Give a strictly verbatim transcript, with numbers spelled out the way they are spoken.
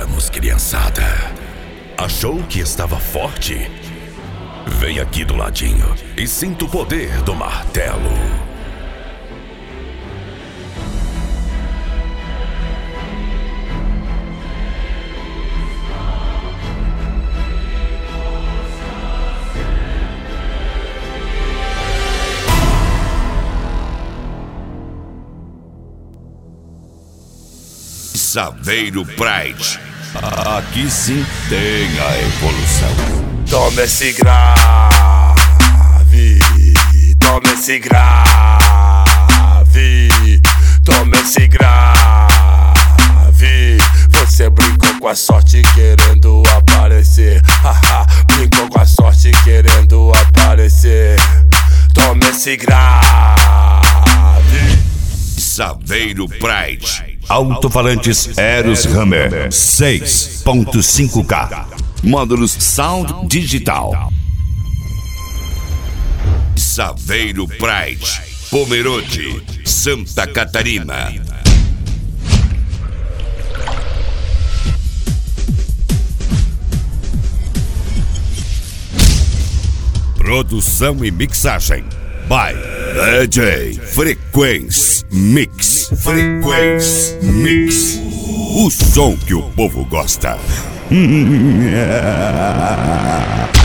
Vamos, criançada. Achou que estava forte? Vem aqui do ladinho e sinta o poder do martelo. Saveiro Pride. Aqui sim tem a evolução. Toma esse grave, toma esse grave, toma esse grave. Você brincou com a sorte querendo aparecer. Haha, brincou com a sorte querendo aparecer. Toma esse grave. Saveiro Pride. Alto-falantes Eros Hammer seis ponto cinco K. Módulos Sound Digital. Saveiro Pride. Pomerode, Santa Catarina. Produção e mixagem by D J Frequência Mix. Frequência Mix. O som que o povo gosta.